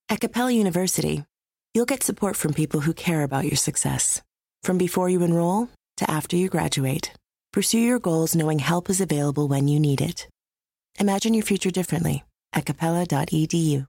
At Capella University, you'll get support from people who care about your success. From before you enroll to after you graduate, pursue your goals knowing help is available when you need it. Imagine your future differently at capella.edu.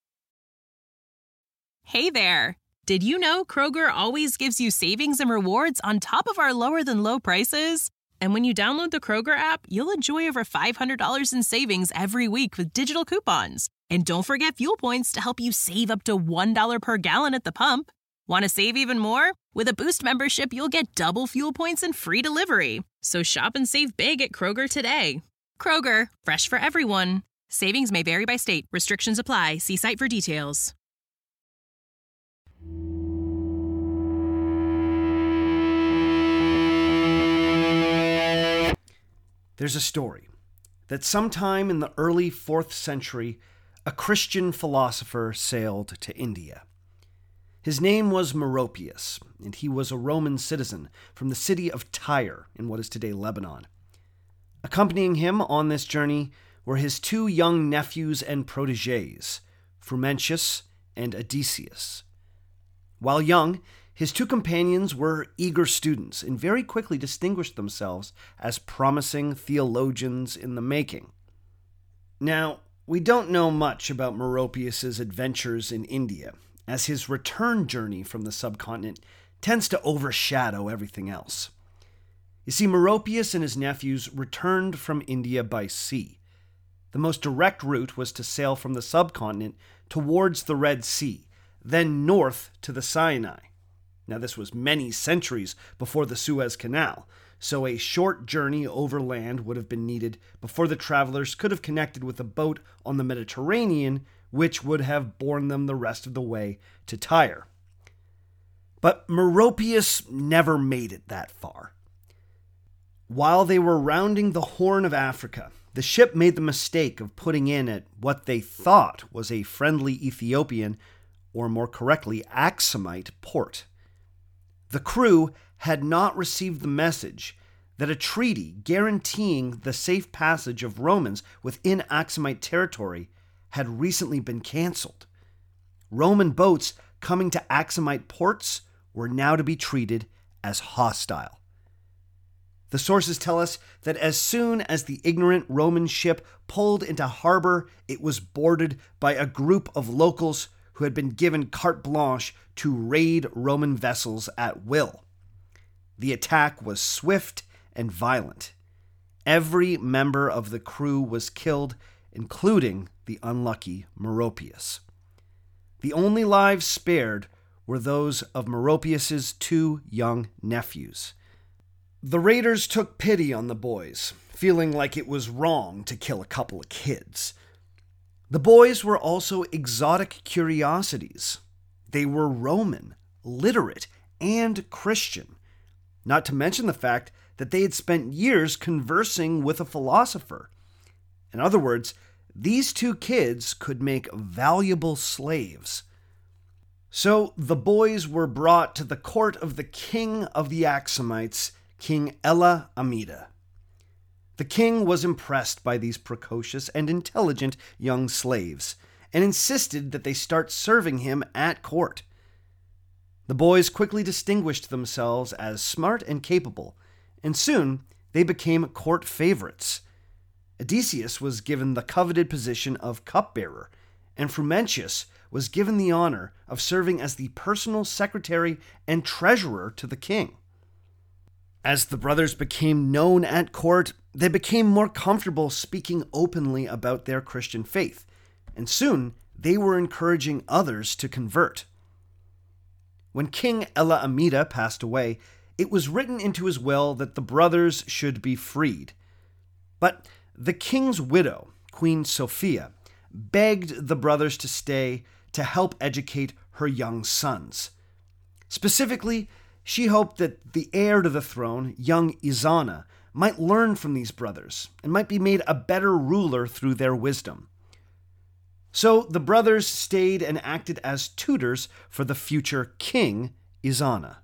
Hey there! Did you know Kroger always gives you savings and rewards on top of our lower-than-low prices? And when you download the Kroger app, you'll enjoy over $500 in savings every week with digital coupons. And don't forget fuel points to help you save up to $1 per gallon at the pump. Want to save even more? With a Boost membership, you'll get double fuel points and free delivery. So shop and save big at Kroger today. Kroger, fresh for everyone. Savings may vary by state. Restrictions apply. See site for details. There's a story that sometime in the early 4th century, a Christian philosopher sailed to India. His name was Meropius, and he was a Roman citizen from the city of Tyre in what is today Lebanon. Accompanying him on this journey were his 2 young nephews and protégés, Frumentius and Odysseus. While young, his 2 companions were eager students and very quickly distinguished themselves as promising theologians in the making. Now, we don't know much about Meropius's adventures in India, as his return journey from the subcontinent tends to overshadow everything else. You see, Meropius and his nephews returned from India by sea. The most direct route was to sail from the subcontinent towards the Red Sea, then north to the Sinai. Now, this was many centuries before the Suez Canal, so a short journey overland would have been needed before the travelers could have connected with a boat on the Mediterranean, which would have borne them the rest of the way to Tyre. But Meropius never made it that far. While they were rounding the Horn of Africa, the ship made the mistake of putting in at what they thought was a friendly Ethiopian, or more correctly, Aksumite port. The crew had not received the message that a treaty guaranteeing the safe passage of Romans within Aksumite territory had recently been canceled. Roman boats coming to Aksumite ports were now to be treated as hostile. The sources tell us that as soon as the ignorant Roman ship pulled into harbor, it was boarded by a group of locals who had been given carte blanche to raid Roman vessels at will. The attack was swift and violent. Every member of the crew was killed, including the unlucky Meropius. The only lives spared were those of Meropius's 2 young nephews. The raiders took pity on the boys, feeling like it was wrong to kill a couple of kids. The boys were also exotic curiosities. They were Roman, literate, and Christian, not to mention the fact that they had spent years conversing with a philosopher. In other words, these 2 kids could make valuable slaves. So the boys were brought to the court of the king of the Aksumites, King Ella Amida. The king was impressed by these precocious and intelligent young slaves, and insisted that they start serving him at court. The boys quickly distinguished themselves as smart and capable, and soon they became court favorites. Odysseus was given the coveted position of cupbearer, and Frumentius was given the honor of serving as the personal secretary and treasurer to the king. As the brothers became known at court, they became more comfortable speaking openly about their Christian faith, and soon they were encouraging others to convert. When King Ella Amida passed away, it was written into his will that the brothers should be freed. But the king's widow, Queen Sophia, begged the brothers to stay to help educate her young sons. Specifically, she hoped that the heir to the throne, young Izana, might learn from these brothers and might be made a better ruler through their wisdom. So the brothers stayed and acted as tutors for the future king, Izana.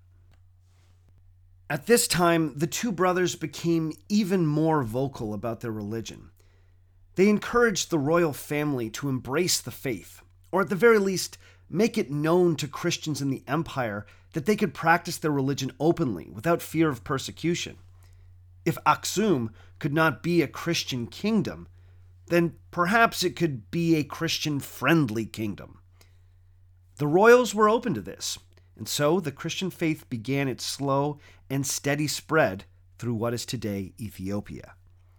At this time, the 2 brothers became even more vocal about their religion. They encouraged the royal family to embrace the faith, or at the very least, make it known to Christians in the empire that they could practice their religion openly without fear of persecution. If Aksum could not be a Christian kingdom, then perhaps it could be a Christian-friendly kingdom. The royals were open to this, and so the Christian faith began its slow and steady spread through what is today Ethiopia.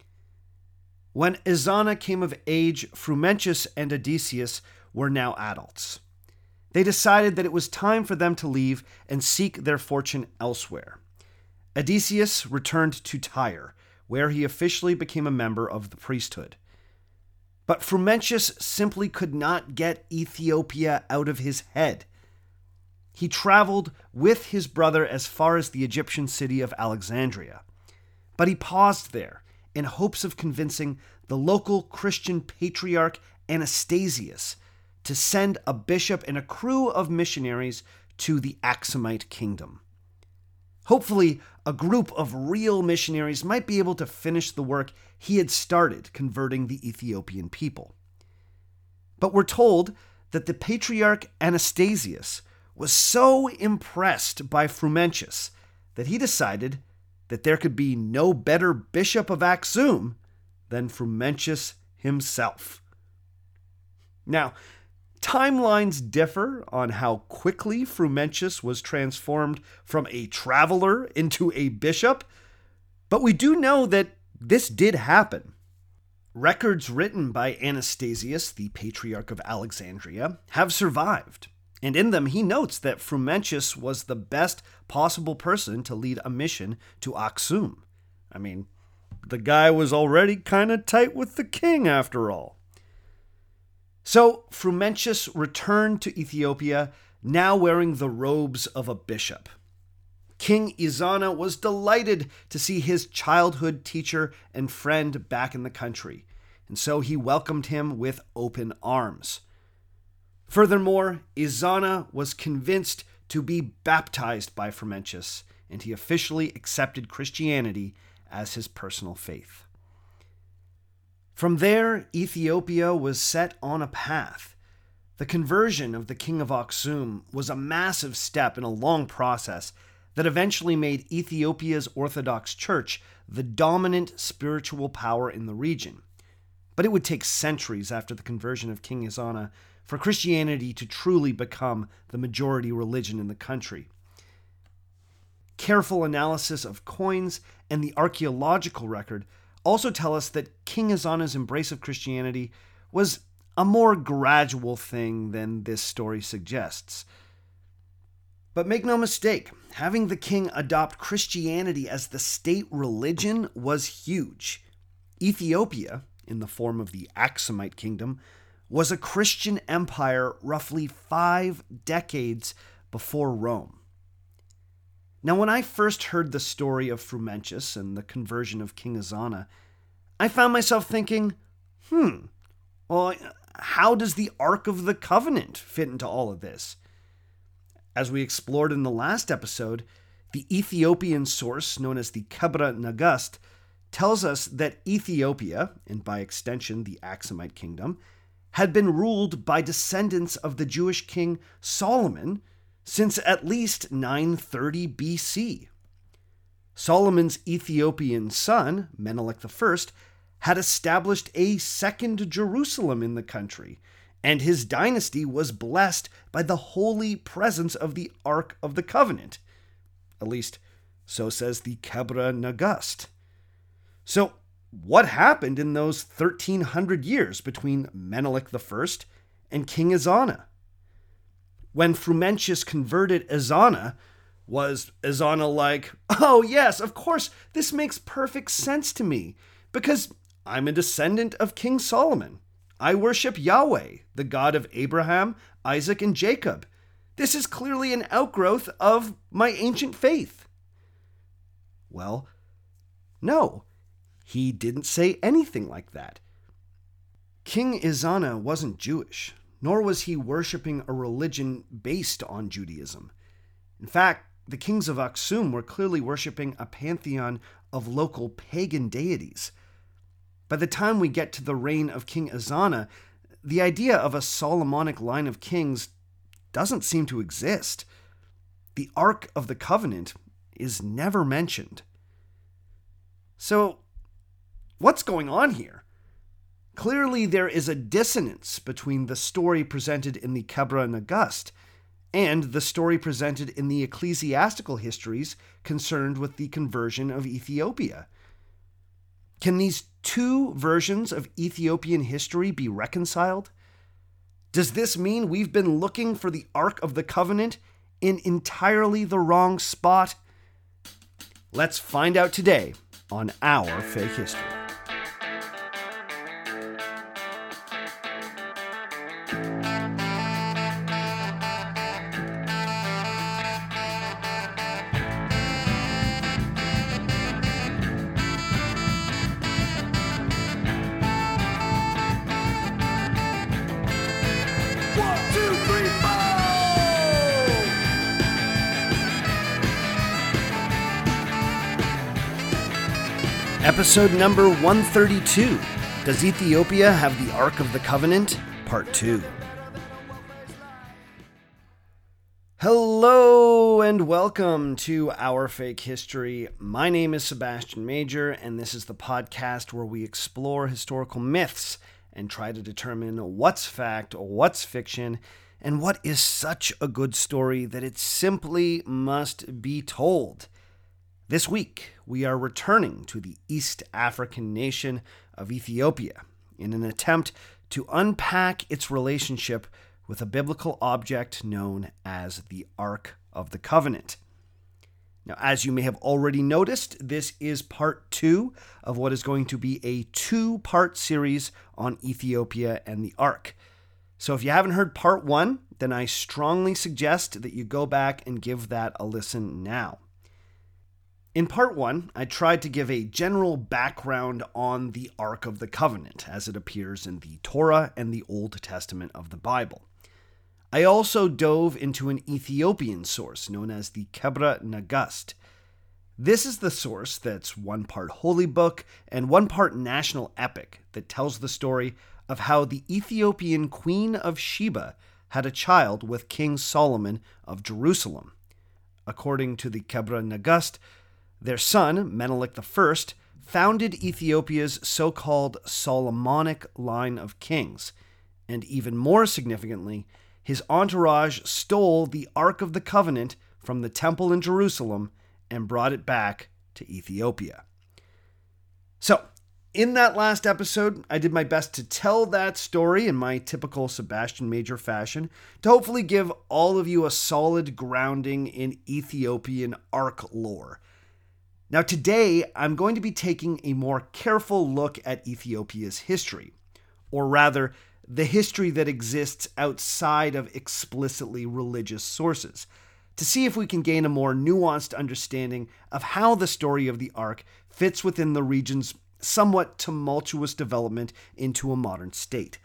When Ezana came of age, Frumentius and Odysseus were now adults. They decided that it was time for them to leave and seek their fortune elsewhere. Odysseus returned to Tyre, where he officially became a member of the priesthood. But Frumentius simply could not get Ethiopia out of his head. He traveled with his brother as far as the Egyptian city of Alexandria. But he paused there in hopes of convincing the local Christian patriarch Anastasius to send a bishop and a crew of missionaries to the Aksumite kingdom. Hopefully, a group of real missionaries might be able to finish the work he had started converting the Ethiopian people. But we're told that the patriarch Anastasius was so impressed by Frumentius that he decided that there could be no better bishop of Aksum than Frumentius himself. Now, timelines differ on how quickly Frumentius was transformed from a traveler into a bishop, but we do know that this did happen. Records written by Anastasius, the Patriarch of Alexandria, have survived, and in them he notes that Frumentius was the best possible person to lead a mission to Aksum. I mean, the guy was already kind of tight with the king after all. So Frumentius returned to Ethiopia, now wearing the robes of a bishop. King Ezana was delighted to see his childhood teacher and friend back in the country, and so he welcomed him with open arms. Furthermore, Ezana was convinced to be baptized by Frumentius, and he officially accepted Christianity as his personal faith. From there, Ethiopia was set on a path. The conversion of the king of Aksum was a massive step in a long process that eventually made Ethiopia's Orthodox Church the dominant spiritual power in the region. But it would take centuries after the conversion of King Ezana for Christianity to truly become the majority religion in the country. Careful analysis of coins and the archaeological record also tell us that King Ezana's embrace of Christianity was a more gradual thing than this story suggests. But make no mistake, having the king adopt Christianity as the state religion was huge. Ethiopia, in the form of the Aksumite kingdom, was a Christian empire roughly 5 decades before Rome. Now, when I first heard the story of Frumentius and the conversion of King Ezana, I found myself thinking, well, how does the Ark of the Covenant fit into all of this? As we explored in the last episode, the Ethiopian source known as the Kebra Nagast tells us that Ethiopia, and by extension the Aksumite kingdom, had been ruled by descendants of the Jewish king Solomon since at least 930 BC. Solomon's Ethiopian son, Menelik I, had established a second Jerusalem in the country, and his dynasty was blessed by the holy presence of the Ark of the Covenant. At least, so says the Kebra Nagast. So, what happened in those 1,300 years between Menelik I and King Ezana? When Frumentius converted Ezana, was Ezana like, oh yes, of course, this makes perfect sense to me, because I'm a descendant of King Solomon. I worship Yahweh, the God of Abraham, Isaac, and Jacob. This is clearly an outgrowth of my ancient faith. Well, no, he didn't say anything like that. King Ezana wasn't Jewish, nor was he worshiping a religion based on Judaism. In fact, the kings of Aksum were clearly worshiping a pantheon of local pagan deities. By the time we get to the reign of King Ezana, the idea of a Solomonic line of kings doesn't seem to exist. The Ark of the Covenant is never mentioned. So, what's going on here? Clearly, there is a dissonance between the story presented in the Kebra Nagast and the story presented in the ecclesiastical histories concerned with the conversion of Ethiopia. Can these two versions of Ethiopian history be reconciled? Does this mean we've been looking for the Ark of the Covenant in entirely the wrong spot? Let's find out today on Our Fake History. Episode number 132, Does Ethiopia Have the Ark of the Covenant? Part 2. Hello and welcome to Our Fake History. My name is Sebastian Major, and this is the podcast where we explore historical myths and try to determine what's fact, what's fiction, and what is such a good story that it simply must be told. This week, we are returning to the East African nation of Ethiopia in an attempt to unpack its relationship with a biblical object known as the Ark of the Covenant. Now, as you may have already noticed, this is part 2 of what is going to be a 2-part series on Ethiopia and the Ark. So if you haven't heard part 1, then I strongly suggest that you go back and give that a listen now. In part 1, I tried to give a general background on the Ark of the Covenant as it appears in the Torah and the Old Testament of the Bible. I also dove into an Ethiopian source known as the Kebra Nagast. This is the source that's one part holy book and one part national epic that tells the story of how the Ethiopian Queen of Sheba had a child with King Solomon of Jerusalem. According to the Kebra Nagast, their son, Menelik I, founded Ethiopia's so-called Solomonic line of kings, and even more significantly, his entourage stole the Ark of the Covenant from the temple in Jerusalem and brought it back to Ethiopia. So, in that last episode, I did my best to tell that story in my typical Sebastian Major fashion to hopefully give all of you a solid grounding in Ethiopian Ark lore. Now today, I'm going to be taking a more careful look at Ethiopia's history, or rather, the history that exists outside of explicitly religious sources, to see if we can gain a more nuanced understanding of how the story of the Ark fits within the region's somewhat tumultuous development into a modern state.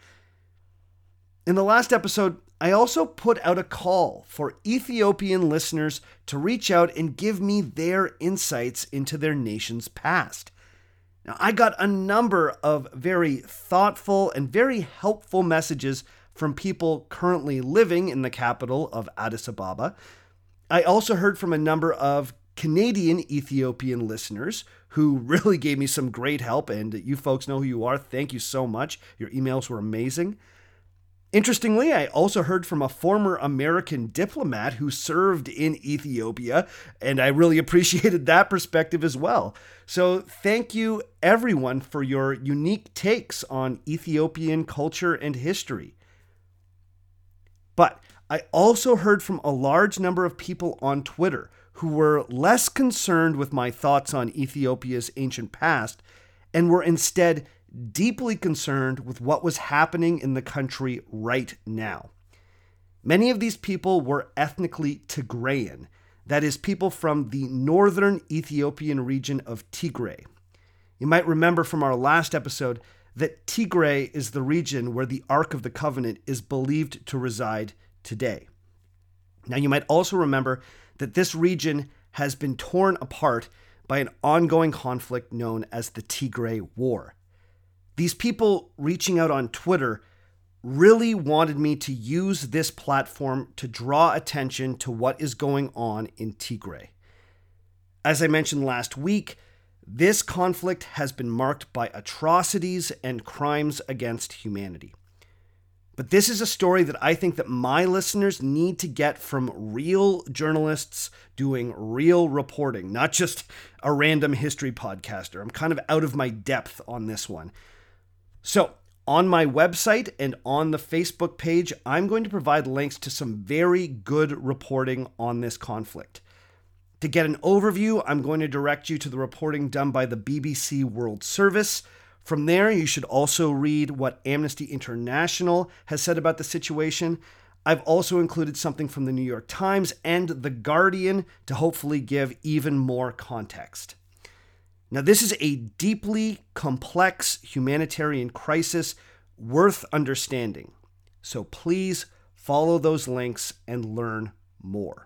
In the last episode, I also put out a call for Ethiopian listeners to reach out and give me their insights into their nation's past. Now, I got a number of very thoughtful and very helpful messages from people currently living in the capital of Addis Ababa. I also heard from a number of Canadian Ethiopian listeners who really gave me some great help, and you folks know who you are. Thank you so much. Your emails were amazing. Interestingly, I also heard from a former American diplomat who served in Ethiopia, and I really appreciated that perspective as well. So thank you, everyone, for your unique takes on Ethiopian culture and history. But I also heard from a large number of people on Twitter who were less concerned with my thoughts on Ethiopia's ancient past and were instead deeply concerned with what was happening in the country right now. Many of these people were ethnically Tigrayan, that is, people from the northern Ethiopian region of Tigray. You might remember from our last episode that Tigray is the region where the Ark of the Covenant is believed to reside today. Now, you might also remember that this region has been torn apart by an ongoing conflict known as the Tigray War. These people reaching out on Twitter really wanted me to use this platform to draw attention to what is going on in Tigray. As I mentioned last week, this conflict has been marked by atrocities and crimes against humanity. But this is a story that I think that my listeners need to get from real journalists doing real reporting, not just a random history podcaster. I'm kind of out of my depth on this one. So, on my website and on the Facebook page, I'm going to provide links to some very good reporting on this conflict. To get an overview, I'm going to direct you to the reporting done by the BBC World Service. From there, you should also read what Amnesty International has said about the situation. I've also included something from the New York Times and The Guardian to hopefully give even more context. Now, this is a deeply complex humanitarian crisis worth understanding. So please follow those links and learn more.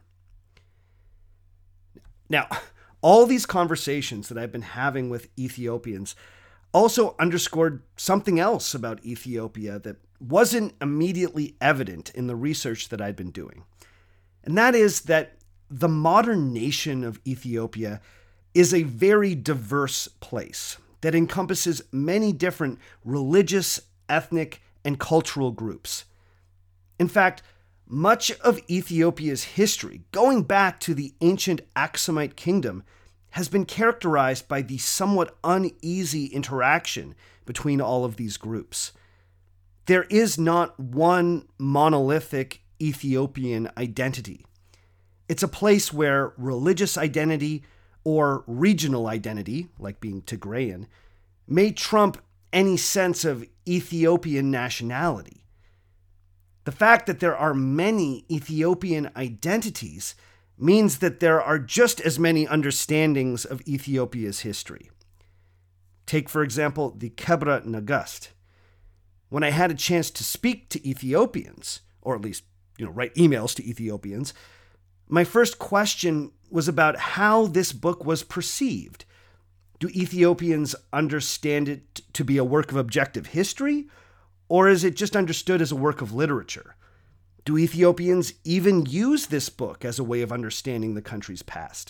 Now, all these conversations that I've been having with Ethiopians also underscored something else about Ethiopia that wasn't immediately evident in the research that I'd been doing. And that is that the modern nation of Ethiopia is a very diverse place that encompasses many different religious, ethnic, and cultural groups. In fact, much of Ethiopia's history, going back to the ancient Aksumite kingdom, has been characterized by the somewhat uneasy interaction between all of these groups. There is not one monolithic Ethiopian identity. It's a place where religious identity or regional identity, like being Tigrayan, may trump any sense of Ethiopian nationality. The fact that there are many Ethiopian identities means that there are just as many understandings of Ethiopia's history. Take, for example, the Kebra Nagast. When I had a chance to speak to Ethiopians, or at least, write emails to Ethiopians, my first question was about how this book was perceived. Do Ethiopians understand it to be a work of objective history, or is it just understood as a work of literature? Do Ethiopians even use this book as a way of understanding the country's past?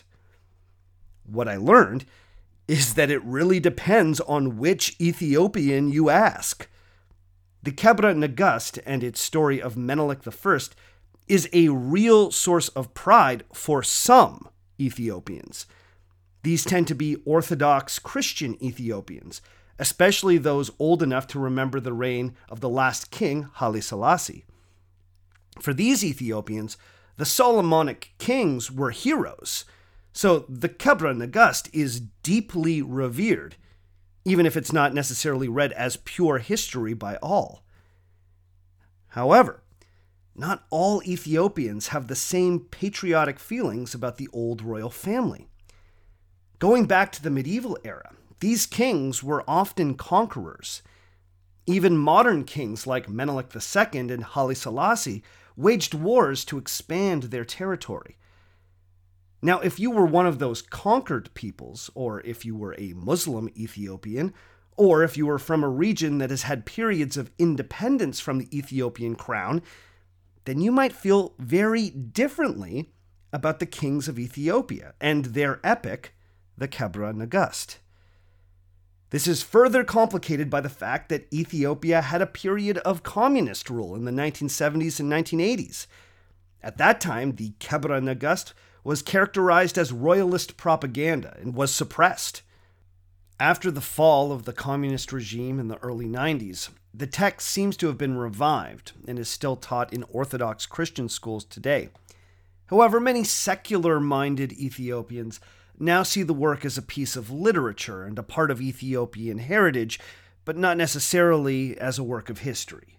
What I learned is that it really depends on which Ethiopian you ask. The Kebra Nagast and its story of Menelik I is a real source of pride for some Ethiopians. These tend to be Orthodox Christian Ethiopians, especially those old enough to remember the reign of the last king, Haile Selassie. For these Ethiopians, the Solomonic kings were heroes, so the Kebra Nagast is deeply revered, even if it's not necessarily read as pure history by all. However, not all Ethiopians have the same patriotic feelings about the old royal family. Going back to the medieval era, these kings were often conquerors. Even modern kings like Menelik II and Haile Selassie waged wars to expand their territory. Now, if you were one of those conquered peoples, or if you were a Muslim Ethiopian, or if you were from a region that has had periods of independence from the Ethiopian crown, then you might feel very differently about the kings of Ethiopia and their epic, the Kebra Nagast. This is further complicated by the fact that Ethiopia had a period of communist rule in the 1970s and 1980s. At that time, the Kebra Nagast was characterized as royalist propaganda and was suppressed. After the fall of the communist regime in the early 90s, the text seems to have been revived and is still taught in Orthodox Christian schools today. However, many secular-minded Ethiopians now see the work as a piece of literature and a part of Ethiopian heritage, but not necessarily as a work of history.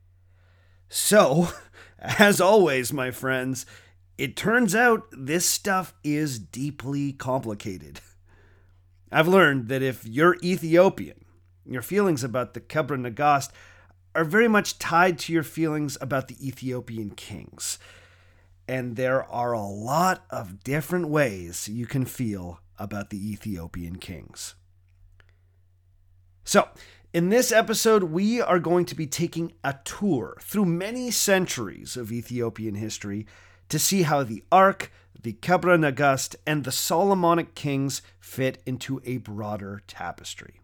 So, as always, my friends, it turns out this stuff is deeply complicated. I've learned that if you're Ethiopian, your feelings about the Kebra Nagast are very much tied to your feelings about the Ethiopian kings. And there are a lot of different ways you can feel about the Ethiopian kings. So, In this episode, we are going to be taking a tour through many centuries of Ethiopian history to see how the Ark, the Kebra Nagast, and the Solomonic kings fit into a broader tapestry.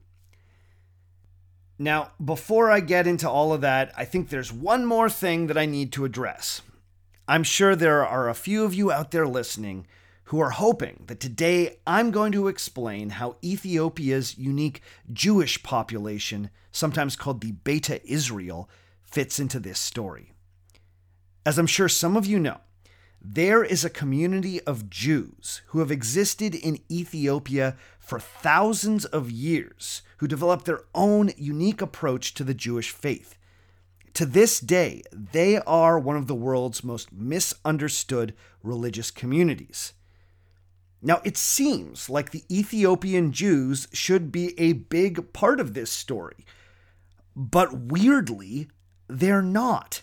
Now, before I get into all of that, I think there's one more thing that I need to address. I'm sure there are a few of you out there listening who are hoping that today I'm going to explain how Ethiopia's unique Jewish population, sometimes called the Beta Israel, fits into this story. As I'm sure some of you know, there is a community of Jews who have existed in Ethiopia for thousands of years, who developed their own unique approach to the Jewish faith. To this day, they are one of the world's most misunderstood religious communities. Now, it seems like the Ethiopian Jews should be a big part of this story, but weirdly, they're not.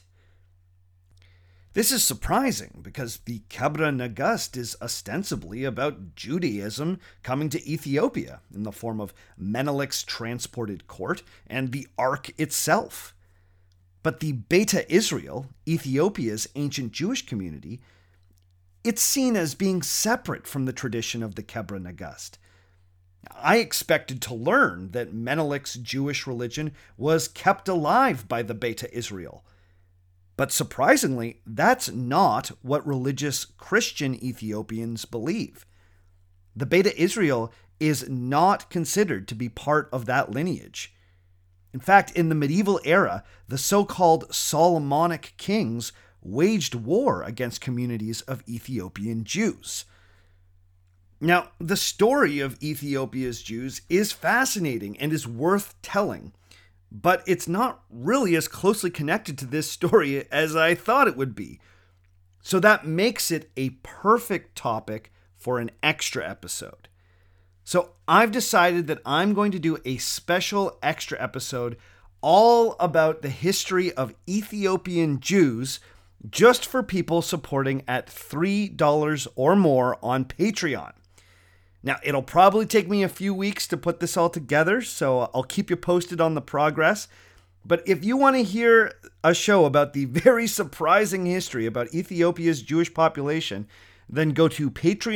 This is surprising because the Kebra Nagast is ostensibly about Judaism coming to Ethiopia in the form of Menelik's transported court and the Ark itself. But the Beta Israel, Ethiopia's ancient Jewish community, it's seen as being separate from the tradition of the Kebra Nagast. I expected to learn that Menelik's Jewish religion was kept alive by the Beta Israel. But surprisingly, that's not what religious Christian Ethiopians believe. The Beta Israel is not considered to be part of that lineage. In fact, in the medieval era, the so-called Solomonic kings waged war against communities of Ethiopian Jews. Now, the story of Ethiopia's Jews is fascinating and is worth telling, but it's not really as closely connected to this story as I thought it would be. So that makes it a perfect topic for an extra episode. So I've decided that I'm going to do a special extra episode all about the history of Ethiopian Jews just for people supporting at $3 or more on Patreon. Now, it'll probably take me a few weeks to put this all together, so I'll keep you posted on the progress. But if you want to hear a show about the very surprising history about Ethiopia's Jewish population, then go to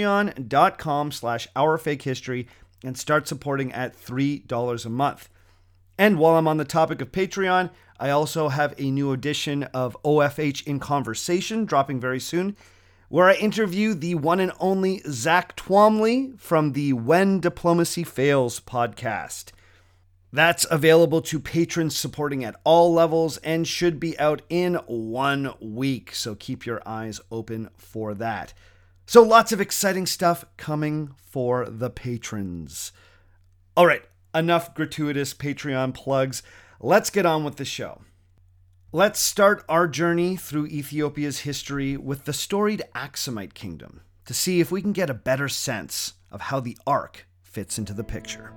patreon.com/OurFakeHistory and start supporting at $3 a month. And while I'm on the topic of Patreon, I also have a new edition of OFH in Conversation dropping very soon, where I interview the one and only Zach Twomley from the When Diplomacy Fails podcast. That's available to patrons supporting at all levels and should be out in 1 week, so keep your eyes open for that. So lots of exciting stuff coming for the patrons. All right, enough gratuitous Patreon plugs. Let's get on with the show. Let's start our journey through Ethiopia's history with the storied Aksumite kingdom to see if we can get a better sense of how the Ark fits into the picture.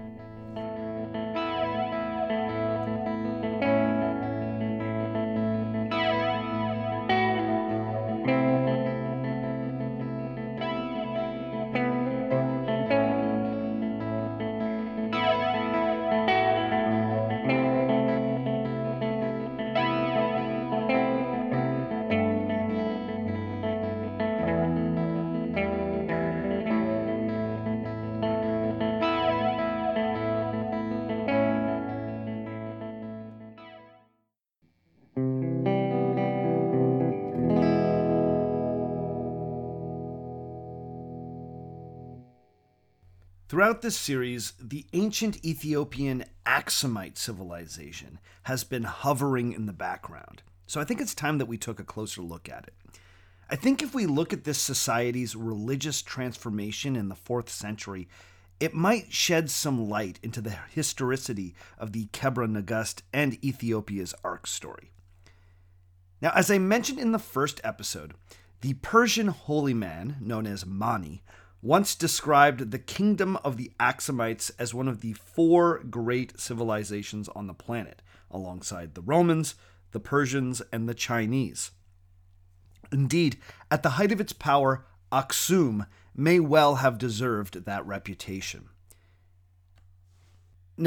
Throughout this series, the ancient Ethiopian Aksumite civilization has been hovering in the background, so I think it's time that we took a closer look at it. I think if we look at this society's religious transformation in the 4th century, it might shed some light into the historicity of the Kebra Nagast and Ethiopia's Ark story. Now, as I mentioned in the first episode, the Persian holy man, known as Mani, once described the kingdom of the Aksumites as one of the 4 great civilizations on the planet, alongside the Romans, the Persians, and the Chinese. Indeed, at the height of its power, Aksum may well have deserved that reputation. Now,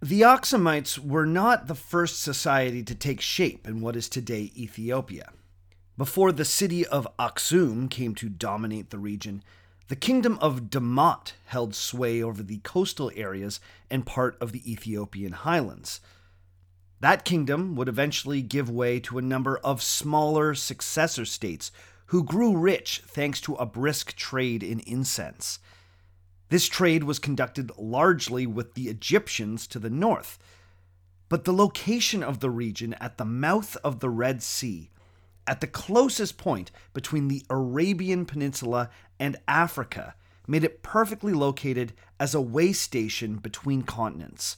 The Aksumites were not the first society to take shape in what is today Ethiopia. Before the city of Aksum came to dominate the region, the kingdom of Damat held sway over the coastal areas and part of the Ethiopian highlands. That kingdom would eventually give way to a number of smaller successor states who grew rich thanks to a brisk trade in incense. This trade was conducted largely with the Egyptians to the north, but the location of the region at the mouth of the Red Sea, at the closest point between the Arabian Peninsula and Africa, made it perfectly located as a way station between continents.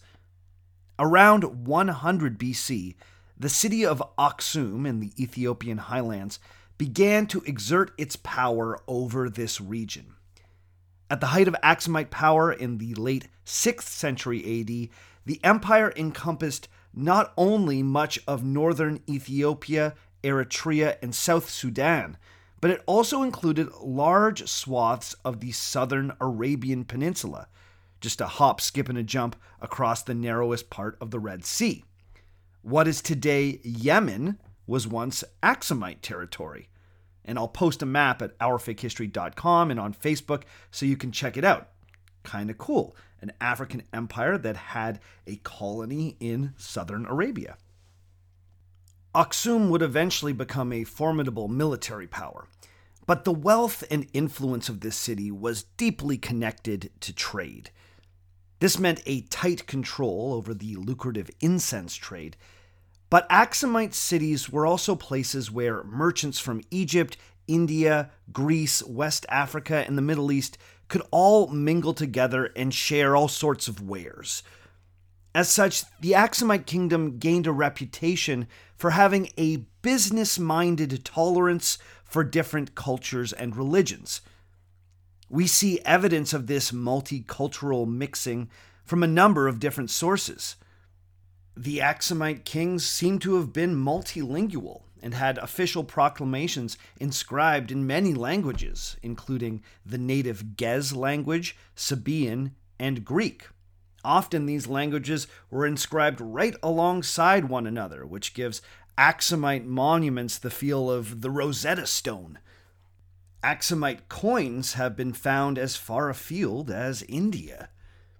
Around 100 BC, the city of Aksum in the Ethiopian highlands began to exert its power over this region. At the height of Aksumite power in the late 6th century AD, the empire encompassed not only much of northern Ethiopia, Eritrea, and South Sudan, but it also included large swaths of the southern Arabian Peninsula, just a hop, skip, and a jump across the narrowest part of the Red Sea. What is today Yemen was once Aksumite territory. And I'll post a map at ourfakehistory.com and on Facebook so you can check it out. Kind of cool. An African empire that had a colony in southern Arabia. Aksum would eventually become a formidable military power, but the wealth and influence of this city was deeply connected to trade. This meant a tight control over the lucrative incense trade, but Aksumite cities were also places where merchants from Egypt, India, Greece, West Africa, and the Middle East could all mingle together and share all sorts of wares. As such, the Aksumite kingdom gained a reputation for having a business-minded tolerance for different cultures and religions. We see evidence of this multicultural mixing from a number of different sources. The Aksumite kings seem to have been multilingual and had official proclamations inscribed in many languages, including the native Gez language, Sabaean, and Greek. Often these languages were inscribed right alongside one another, which gives Aksumite monuments the feel of the Rosetta Stone. Aksumite coins have been found as far afield as India.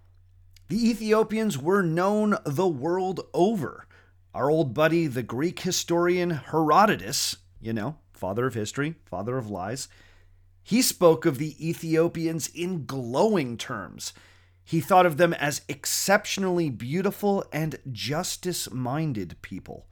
The Ethiopians were known the world over. Our old buddy, the Greek historian Herodotus, father of history, father of lies, he spoke of the Ethiopians in glowing terms. He thought of them as exceptionally beautiful and justice-minded people.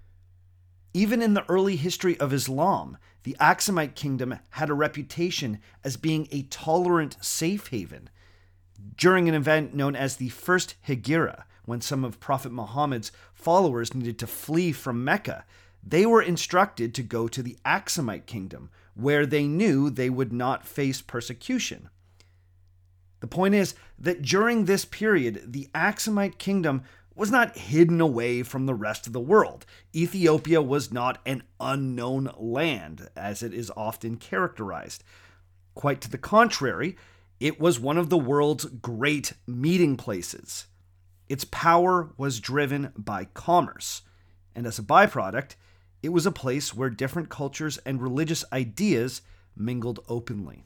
Even in the early history of Islam, the Aksumite kingdom had a reputation as being a tolerant safe haven. During an event known as the First Hegira, when some of Prophet Muhammad's followers needed to flee from Mecca, they were instructed to go to the Aksumite kingdom, where they knew they would not face persecution. The point is that during this period, the Aksumite kingdom was not hidden away from the rest of the world. Ethiopia was not an unknown land, as it is often characterized. Quite to the contrary, it was one of the world's great meeting places. Its power was driven by commerce, and as a byproduct, it was a place where different cultures and religious ideas mingled openly.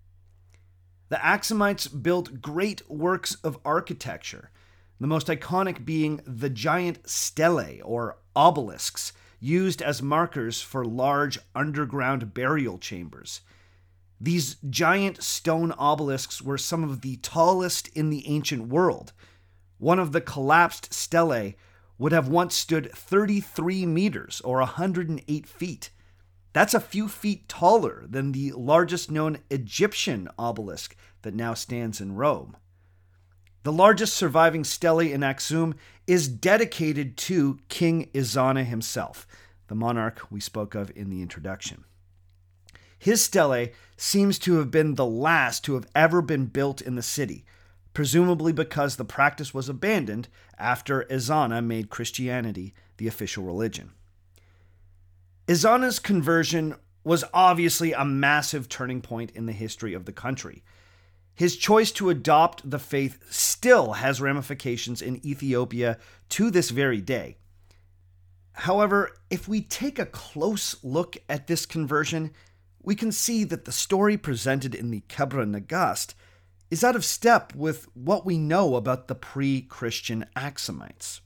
The Aksumites built great works of architecture, the most iconic being the giant stelae, or obelisks, used as markers for large underground burial chambers. These giant stone obelisks were some of the tallest in the ancient world. One of the collapsed stelae would have once stood 33 meters, or 108 feet. That's a few feet taller than the largest known Egyptian obelisk that now stands in Rome. The largest surviving stele in Aksum is dedicated to King Ezana himself, the monarch we spoke of in the introduction. His stele seems to have been the last to have ever been built in the city, presumably because the practice was abandoned after Ezana made Christianity the official religion. Ezana's conversion was obviously a massive turning point in the history of the country. His choice to adopt the faith still has ramifications in Ethiopia to this very day. However, if we take a close look at this conversion, we can see that the story presented in the Kebra Nagast is out of step with what we know about the pre-Christian Axumites.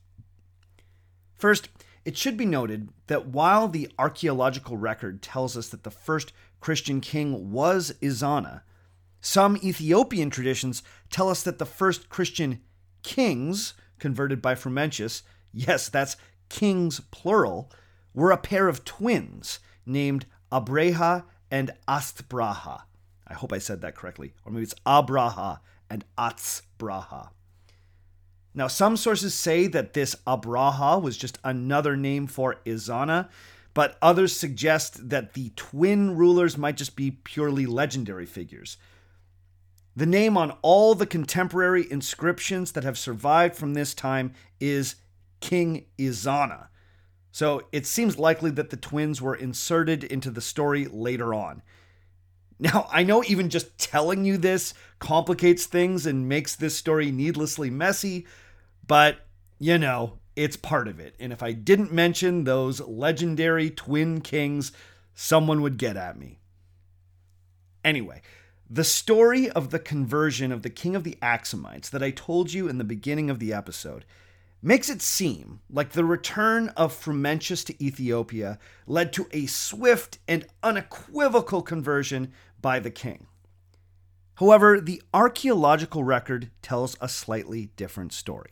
First, it should be noted that while the archaeological record tells us that the first Christian king was Ezana, some Ethiopian traditions tell us that the first Christian kings, converted by Frumentius, yes, that's kings plural, were a pair of twins named Abreha and Astbraha. I hope I said that correctly. Or maybe it's Abraha and Atzbraha. Now, some sources say that this Abraha was just another name for Ezana, but others suggest that the twin rulers might just be purely legendary figures. The name on all the contemporary inscriptions that have survived from this time is King Ezana. So it seems likely that the twins were inserted into the story later on. Now, I know even just telling you this complicates things and makes this story needlessly messy, but, it's part of it. And if I didn't mention those legendary twin kings, someone would get at me. Anyway, the story of the conversion of the king of the Axumites that I told you in the beginning of the episode makes it seem like the return of Frumentius to Ethiopia led to a swift and unequivocal conversion by the king. However, the archaeological record tells a slightly different story.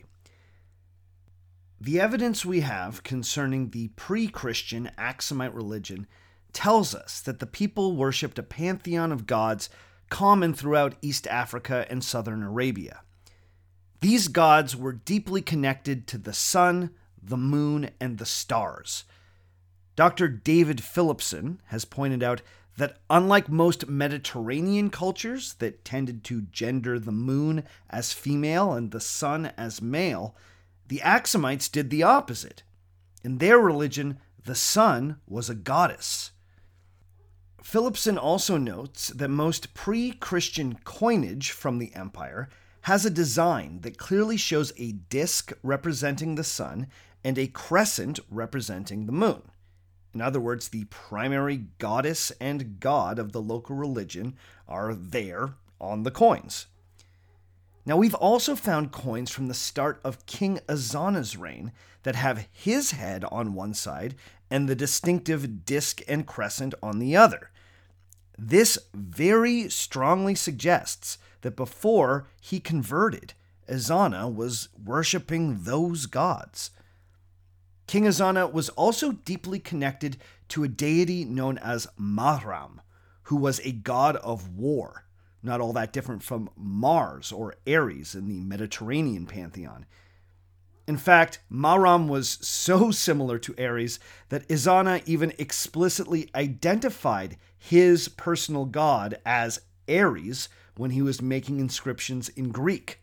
The evidence we have concerning the pre-Christian Axumite religion tells us that the people worshipped a pantheon of gods common throughout East Africa and southern Arabia. These gods were deeply connected to the sun, the moon, and the stars. Dr. David Phillipson has pointed out that unlike most Mediterranean cultures that tended to gender the moon as female and the sun as male, the Axumites did the opposite. In their religion, the sun was a goddess. Phillipson also notes that most pre-Christian coinage from the empire has a design that clearly shows a disk representing the sun and a crescent representing the moon. In other words, the primary goddess and god of the local religion are there on the coins. Now, we've also found coins from the start of King Ezana's reign that have his head on one side and the distinctive disk and crescent on the other. This very strongly suggests that before he converted, Ezana was worshipping those gods. King Ezana was also deeply connected to a deity known as Mahram, who was a god of war, not all that different from Mars or Ares in the Mediterranean pantheon. In fact, Mahram was so similar to Ares that Ezana even explicitly identified his personal god as Ares when he was making inscriptions in Greek.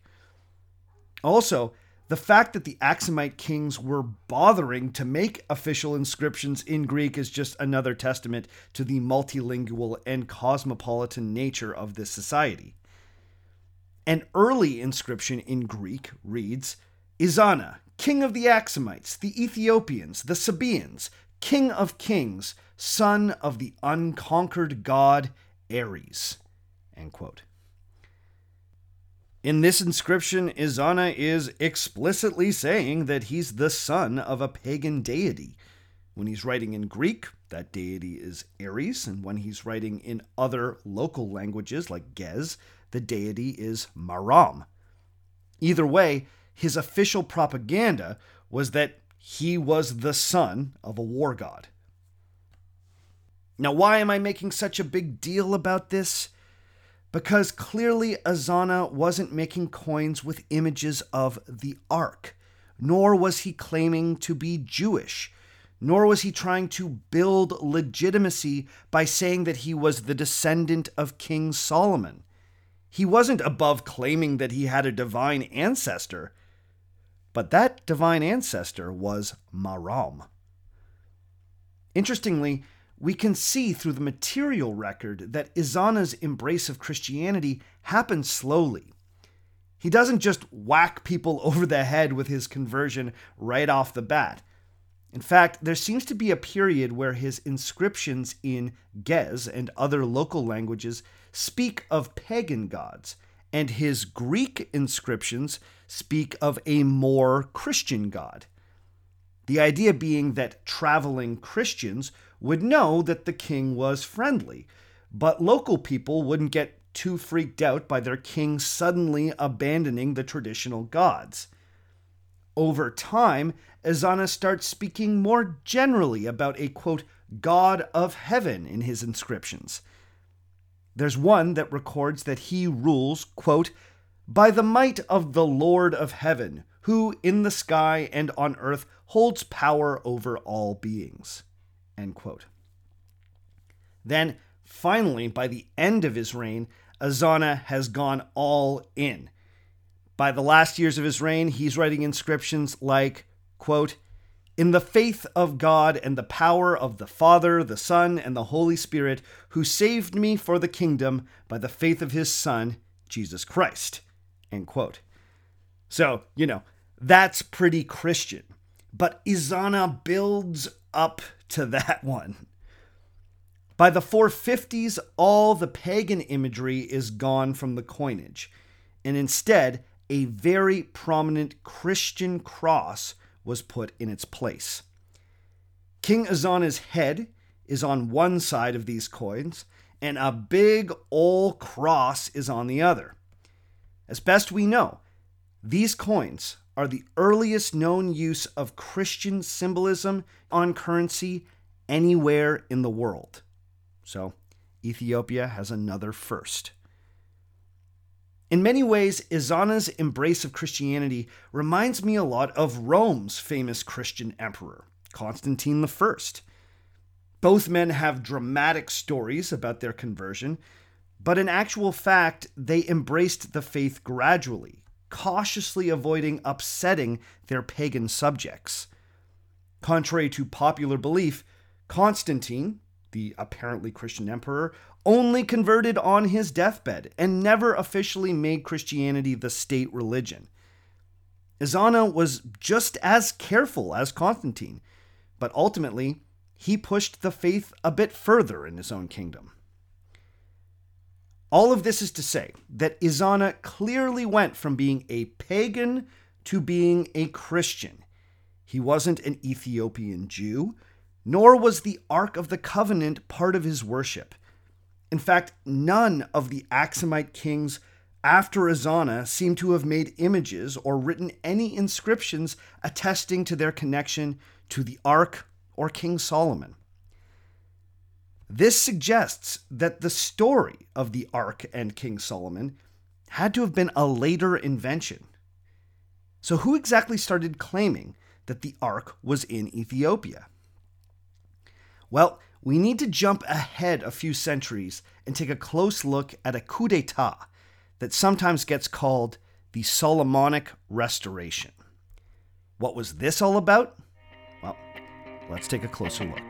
Also, the fact that the Axumite kings were bothering to make official inscriptions in Greek is just another testament to the multilingual and cosmopolitan nature of this society. An early inscription in Greek reads, Ezana, king of the Axumites, the Ethiopians, the Sabaeans, king of kings, son of the unconquered god Ares. End quote. In this inscription, Ezana is explicitly saying that he's the son of a pagan deity. When he's writing in Greek, that deity is Ares, and when he's writing in other local languages like Gez, the deity is Mahram. Either way, his official propaganda was that he was the son of a war god. Now, why am I making such a big deal about this? Because clearly Ezana wasn't making coins with images of the Ark, nor was he claiming to be Jewish, nor was he trying to build legitimacy by saying that he was the descendant of King Solomon. He wasn't above claiming that he had a divine ancestor, but that divine ancestor was Mahram. Interestingly, we can see through the material record that Ezana's embrace of Christianity happened slowly. He doesn't just whack people over the head with his conversion right off the bat. In fact, there seems to be a period where his inscriptions in Ge'ez and other local languages speak of pagan gods, and his Greek inscriptions speak of a more Christian god. The idea being that traveling Christians would know that the king was friendly, but local people wouldn't get too freaked out by their king suddenly abandoning the traditional gods. Over time, Ezana starts speaking more generally about a, quote, God of heaven in his inscriptions. There's one that records that he rules, quote, by the might of the Lord of heaven, who in the sky and on earth holds power over all beings, end quote. Then, finally, by the end of his reign, Ezana has gone all in. By the last years of his reign, he's writing inscriptions like, quote, in the faith of God and the power of the Father, the Son, and the Holy Spirit, who saved me for the kingdom by the faith of his Son, Jesus Christ, end quote. So, that's pretty Christian. But Ezana builds up to that one. By the 450s, all the pagan imagery is gone from the coinage, and instead, a very prominent Christian cross was put in its place. King Ezana's head is on one side of these coins, and a big old cross is on the other. As best we know, these coins are the earliest known use of Christian symbolism on currency anywhere in the world. So, Ethiopia has another first. In many ways, Ezana's embrace of Christianity reminds me a lot of Rome's famous Christian emperor, Constantine I. Both men have dramatic stories about their conversion, but in actual fact, they embraced the faith gradually, cautiously avoiding upsetting their pagan subjects. Contrary to popular belief, Constantine, the apparently Christian emperor, only converted on his deathbed and never officially made Christianity the state religion. Ezana was just as careful as Constantine, but ultimately, he pushed the faith a bit further in his own kingdom. All of this is to say that Ezana clearly went from being a pagan to being a Christian. He wasn't an Ethiopian Jew, nor was the Ark of the Covenant part of his worship. In fact, none of the Aksumite kings after Ezana seem to have made images or written any inscriptions attesting to their connection to the Ark or King Solomon. This suggests that the story of the Ark and King Solomon had to have been a later invention. So who exactly started claiming that the Ark was in Ethiopia? Well, we need to jump ahead a few centuries and take a close look at a coup d'etat that sometimes gets called the Solomonic Restoration. What was this all about? Well, let's take a closer look.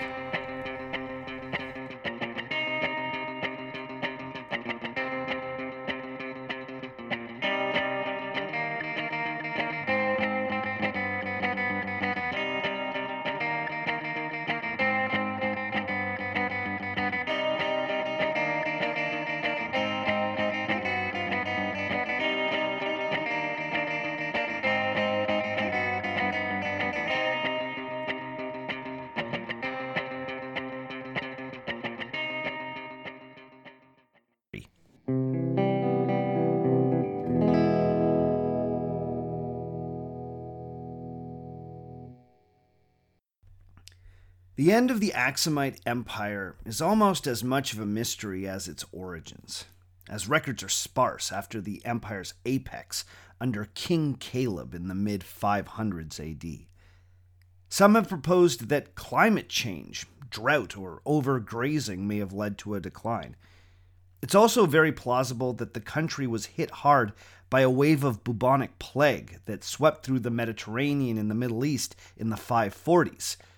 The end of the Aksumite Empire is almost as much of a mystery as its origins, as records are sparse after the empire's apex under King Caleb in the mid-500s AD. Some have proposed that climate change, drought, or overgrazing may have led to a decline. It's also very plausible that the country was hit hard by a wave of bubonic plague that swept through the Mediterranean and the Middle East in the 540s.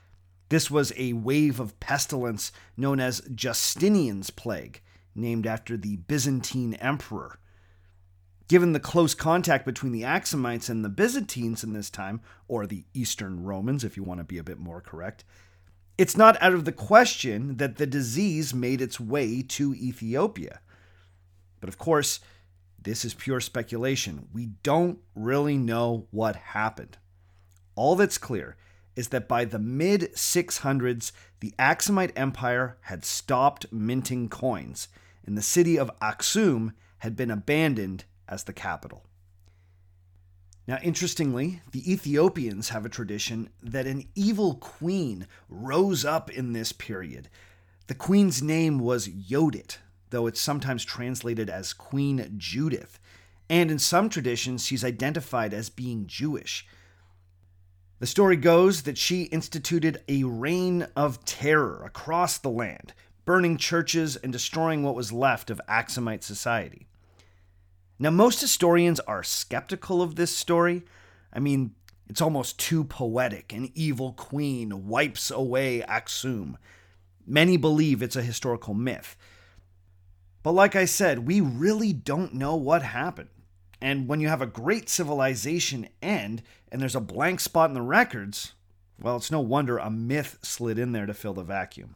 This was a wave of pestilence known as Justinian's plague, named after the Byzantine emperor. Given the close contact between the Axumites and the Byzantines in this time, or the Eastern Romans if you want to be a bit more correct, it's not out of the question that the disease made its way to Ethiopia. But of course, this is pure speculation. We don't really know what happened. All that's clear is that by the mid-600s, the Aksumite Empire had stopped minting coins, and the city of Aksum had been abandoned as the capital. Now, interestingly, the Ethiopians have a tradition that an evil queen rose up in this period. The queen's name was Yodit, though it's sometimes translated as Queen Judith, and in some traditions she's identified as being Jewish. The story goes that she instituted a reign of terror across the land, burning churches and destroying what was left of Aksumite society. Now, most historians are skeptical of this story. I mean, it's almost too poetic. An evil queen wipes away Aksum. Many believe it's a historical myth. But like I said, we really don't know what happened. And when you have a great civilization end and there's a blank spot in the records, well, it's no wonder a myth slid in there to fill the vacuum.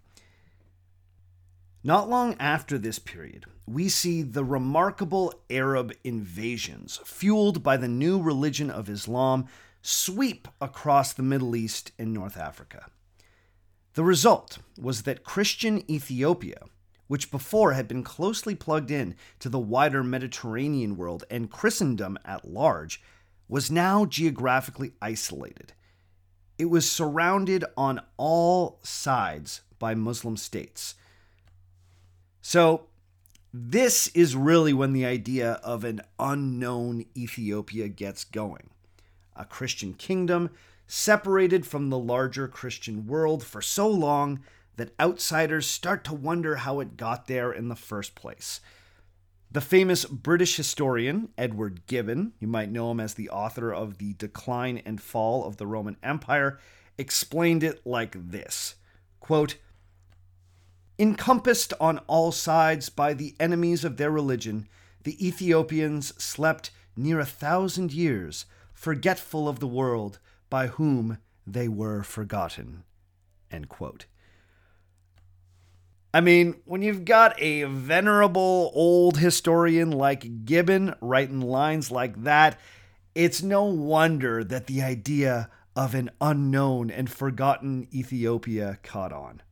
Not long after this period, we see the remarkable Arab invasions, fueled by the new religion of Islam, sweep across the Middle East and North Africa. The result was that Christian Ethiopia, which before had been closely plugged in to the wider Mediterranean world and Christendom at large, was now geographically isolated. It was surrounded on all sides by Muslim states. So, this is really when the idea of an unknown Ethiopia gets going. A Christian kingdom separated from the larger Christian world for so long that outsiders start to wonder how it got there in the first place. The famous British historian Edward Gibbon, you might know him as the author of The Decline and Fall of the Roman Empire, explained it like this, quote, "Encompassed on all sides by the enemies of their religion, the Ethiopians slept near 1,000 years, forgetful of the world by whom they were forgotten." End quote. I mean, when you've got a venerable old historian like Gibbon writing lines like that, it's no wonder that the idea of an unknown and forgotten Ethiopia caught on.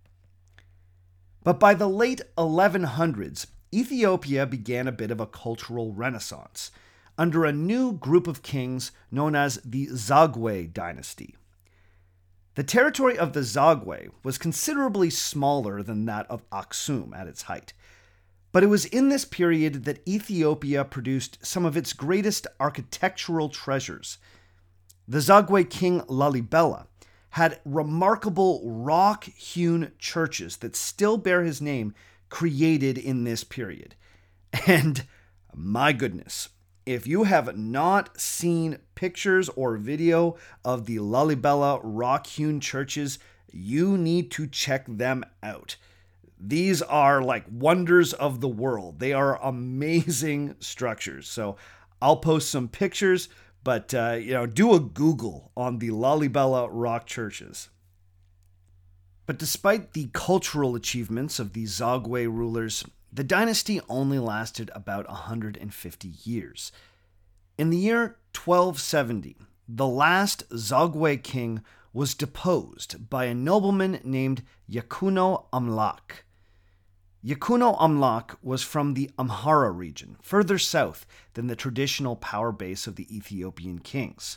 But by the late 1100s, Ethiopia began a bit of a cultural renaissance under a new group of kings known as the Zagwe dynasty. The territory of the Zagwe was considerably smaller than that of Aksum at its height, but it was in this period that Ethiopia produced some of its greatest architectural treasures. The Zagwe king Lalibela had remarkable rock-hewn churches that still bear his name, created in this period. And my goodness, if you have not seen pictures or video of the Lalibela rock-hewn churches, you need to check them out. These are like wonders of the world. They are amazing structures. So I'll post some pictures, but do a Google on the Lalibela rock churches. But despite the cultural achievements of the Zagwe rulers, the dynasty only lasted about 150 years. In the year 1270, the last Zagwe king was deposed by a nobleman named Yakuno Amlak. Yakuno Amlak was from the Amhara region, further south than the traditional power base of the Ethiopian kings.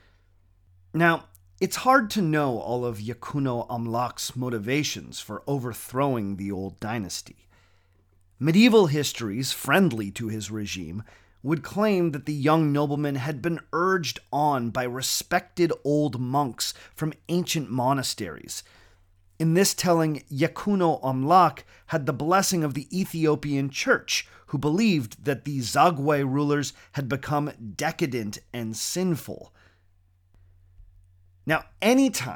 Now, it's hard to know all of Yakuno Amlak's motivations for overthrowing the old dynasty. Medieval histories friendly to his regime would claim that the young nobleman had been urged on by respected old monks from ancient monasteries. In this telling, Yakuno Amlak had the blessing of the Ethiopian church, who believed that the Zagwe rulers had become decadent and sinful. Now, anytime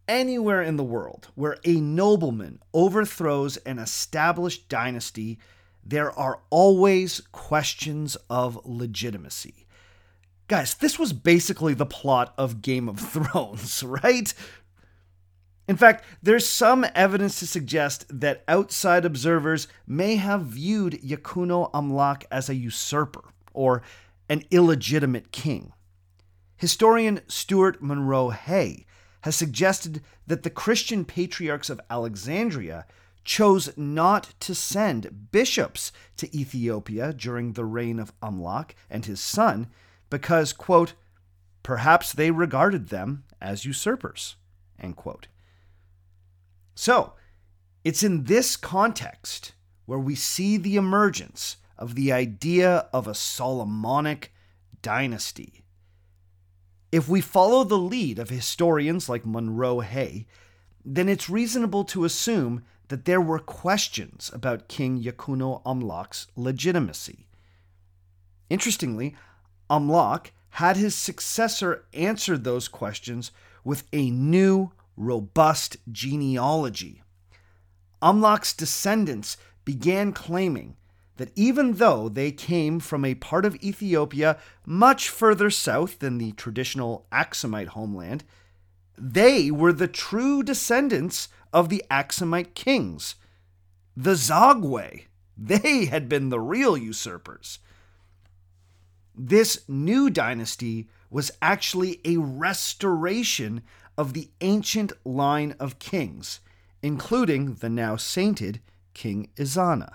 anywhere in the world where a nobleman overthrows an established dynasty, there are always questions of legitimacy. Guys, this was basically the plot of Game of Thrones, right? In fact, there's some evidence to suggest that outside observers may have viewed Yakuno Amlak as a usurper or an illegitimate king. Historian Stuart Monroe Hay has suggested that the Christian patriarchs of Alexandria chose not to send bishops to Ethiopia during the reign of Amlak and his son because, quote, perhaps they regarded them as usurpers, end quote. So, it's in this context where we see the emergence of the idea of a Solomonic dynasty. If we follow the lead of historians like Monroe Hay, then it's reasonable to assume that there were questions about King Yakuno Amlak's legitimacy. Interestingly, Amlak had his successor answer those questions with a new, robust genealogy. Amlak's descendants began claiming that even though they came from a part of Ethiopia much further south than the traditional Aksumite homeland, they were the true descendants of the Aksumite kings. The Zagwe. They had been the real usurpers. This new dynasty was actually a restoration of the ancient line of kings, including the now sainted King Ezana.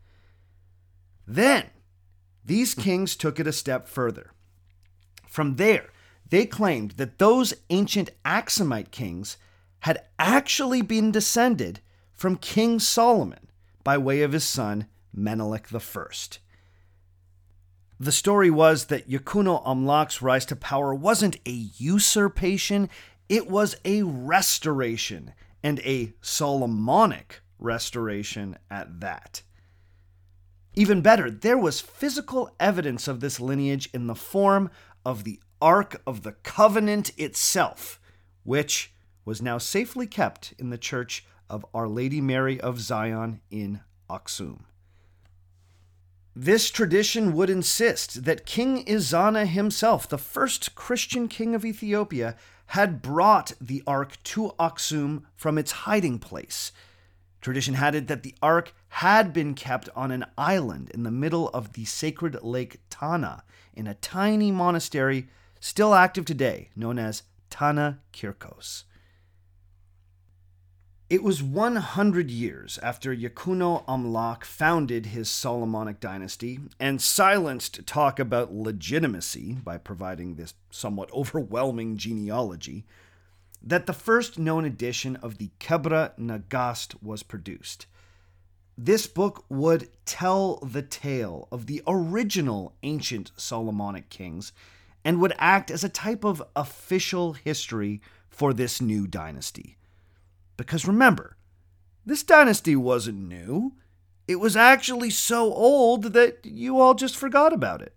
Then, these kings took it a step further. From there, they claimed that those ancient Aksumite kings had actually been descended from King Solomon by way of his son Menelik I. The story was that Yakuno Amlak's rise to power wasn't a usurpation, it was a restoration, and a Solomonic restoration at that. Even better, there was physical evidence of this lineage in the form of the Ark of the Covenant itself, which was now safely kept in the Church of Our Lady Mary of Zion in Aksum. This tradition would insist that King Ezana himself, the first Christian king of Ethiopia, had brought the Ark to Aksum from its hiding place. Tradition had it that the Ark had been kept on an island in the middle of the sacred lake Tana in a tiny monastery still active today, known as Tana Kirkos. It was 100 years after Yakuno Amlak founded his Solomonic dynasty and silenced talk about legitimacy by providing this somewhat overwhelming genealogy, that the first known edition of the Kebra Nagast was produced. This book would tell the tale of the original ancient Solomonic kings and would act as a type of official history for this new dynasty. Because remember, this dynasty wasn't new. It was actually so old that you all just forgot about it.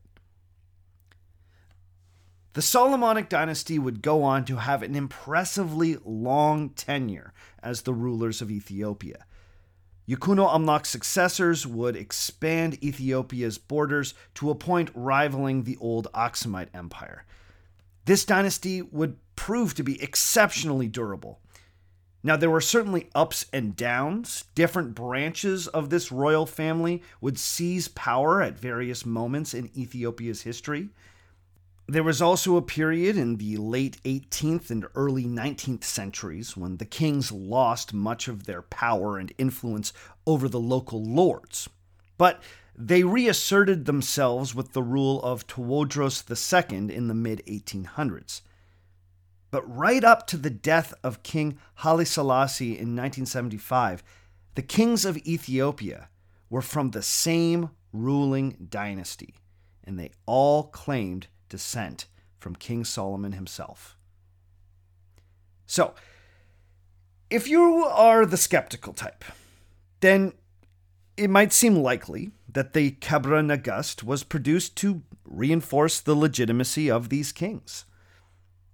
The Solomonic dynasty would go on to have an impressively long tenure as the rulers of Ethiopia. Yakuno Amlak's successors would expand Ethiopia's borders to a point rivaling the old Aksumite Empire. This dynasty would prove to be exceptionally durable. Now, there were certainly ups and downs. Different branches of this royal family would seize power at various moments in Ethiopia's history. There was also a period in the late 18th and early 19th centuries when the kings lost much of their power and influence over the local lords. But they reasserted themselves with the rule of Tewodros II in the mid-1800s. But right up to the death of King Haile Selassie in 1975, the kings of Ethiopia were from the same ruling dynasty, and they all claimed descent from King Solomon himself. So, if you are the skeptical type, then it might seem likely that the Kebra Nagast was produced to reinforce the legitimacy of these kings.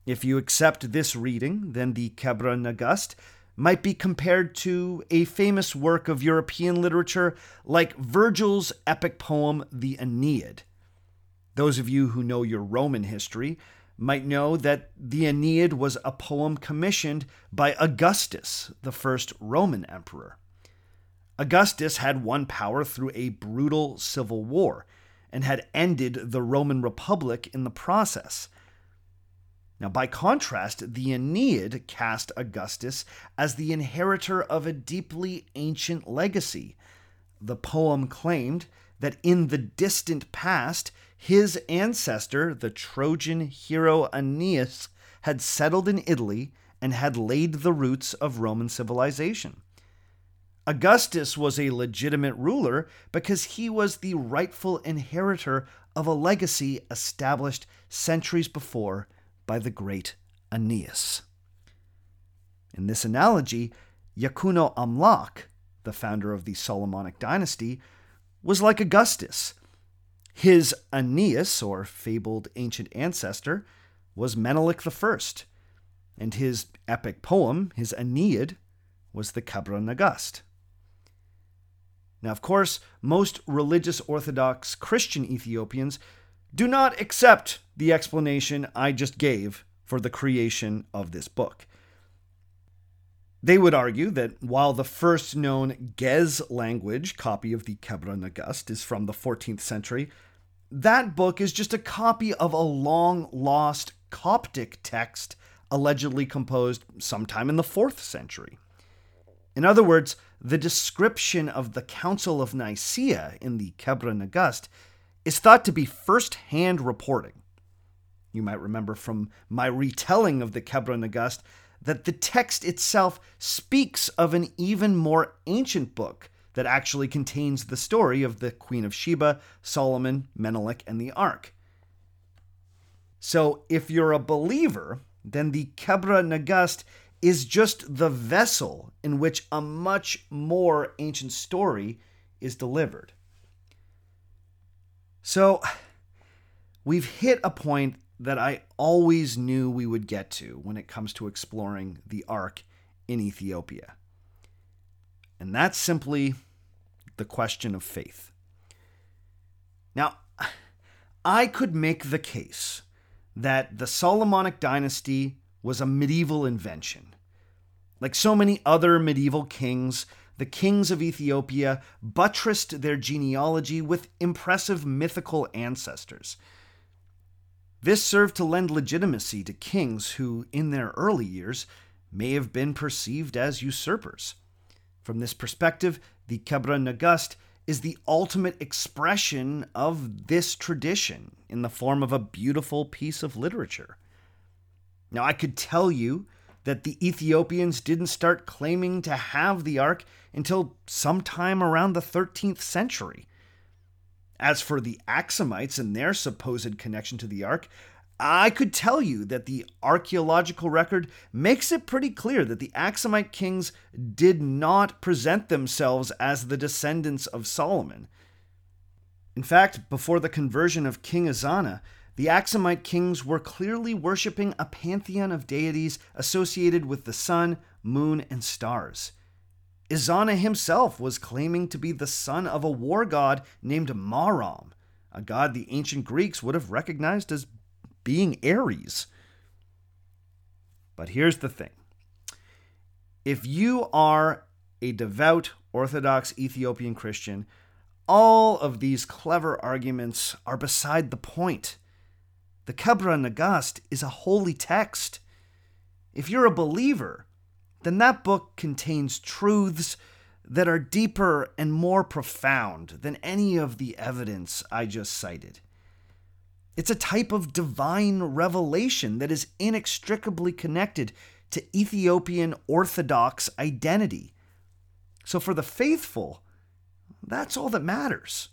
If you accept this reading, then the Kebra Nagast might be compared to a famous work of European literature like Virgil's epic poem, the Aeneid. Those of you who know your Roman history might know that the Aeneid was a poem commissioned by Augustus, the first Roman emperor. Augustus had won power through a brutal civil war and had ended the Roman Republic in the process. Now, by contrast, the Aeneid cast Augustus as the inheritor of a deeply ancient legacy. The poem claimed that in the distant past, his ancestor, the Trojan hero Aeneas, had settled in Italy and had laid the roots of Roman civilization. Augustus was a legitimate ruler because he was the rightful inheritor of a legacy established centuries before by the great Aeneas. In this analogy, Yakuno Amlak, the founder of the Solomonic dynasty, was like Augustus. His Aeneas, or fabled ancient ancestor, was Menelik I, and his epic poem, his Aeneid, was the Kebra Nagast. Now, of course, most religious Orthodox Christian Ethiopians do not accept the explanation I just gave for the creation of this book. They would argue that while the first known Gez language copy of the Kebra Nagast is from the 14th century, that book is just a copy of a long-lost Coptic text allegedly composed sometime in the 4th century. In other words, the description of the Council of Nicaea in the Kebra Nagast is thought to be first-hand reporting. You might remember from my retelling of the Kebra Nagast that the text itself speaks of an even more ancient book that actually contains the story of the Queen of Sheba, Solomon, Menelik, and the Ark. So if you're a believer, then the Kebra Nagast is just the vessel in which a much more ancient story is delivered. So we've hit a point that I always knew we would get to when it comes to exploring the Ark in Ethiopia. And that's simply the question of faith. Now, I could make the case that the Solomonic dynasty was a medieval invention. Like so many other medieval kings, the kings of Ethiopia buttressed their genealogy with impressive mythical ancestors. This served to lend legitimacy to kings who, in their early years, may have been perceived as usurpers. From this perspective, the Kebra Nagast is the ultimate expression of this tradition in the form of a beautiful piece of literature. Now, I could tell you that the Ethiopians didn't start claiming to have the Ark until sometime around the 13th century. As for the Axumites and their supposed connection to the Ark, I could tell you that the archaeological record makes it pretty clear that the Axumite kings did not present themselves as the descendants of Solomon. In fact, before the conversion of King Ezana, the Axumite kings were clearly worshipping a pantheon of deities associated with the sun, moon, and stars. Ezana himself was claiming to be the son of a war god named Maram, a god the ancient Greeks would have recognized as being Ares. But here's the thing. If you are a devout Orthodox Ethiopian Christian, all of these clever arguments are beside the point. The Kebra Nagast is a holy text. If you're a believer, then that book contains truths that are deeper and more profound than any of the evidence I just cited. It's a type of divine revelation that is inextricably connected to Ethiopian Orthodox identity. So for the faithful, that's all that matters.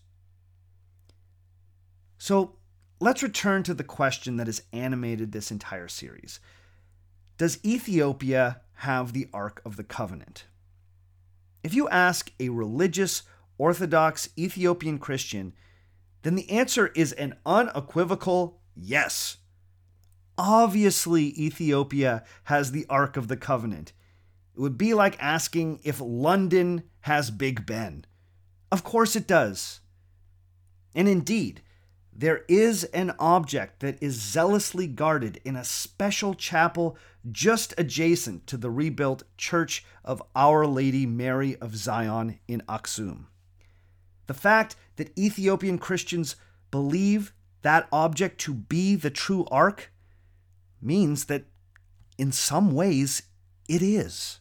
So let's return to the question that has animated this entire series. Does Ethiopia have the Ark of the Covenant? If you ask a religious, Orthodox Ethiopian Christian, then the answer is an unequivocal yes. obviously Ethiopia has the Ark of the Covenant. It would be like asking if London has Big Ben. Of course it does. And indeed, there is an object that is zealously guarded in a special chapel just adjacent to the rebuilt Church of Our Lady Mary of Zion in Aksum. The fact that Ethiopian Christians believe that object to be the true Ark means that in some ways it is.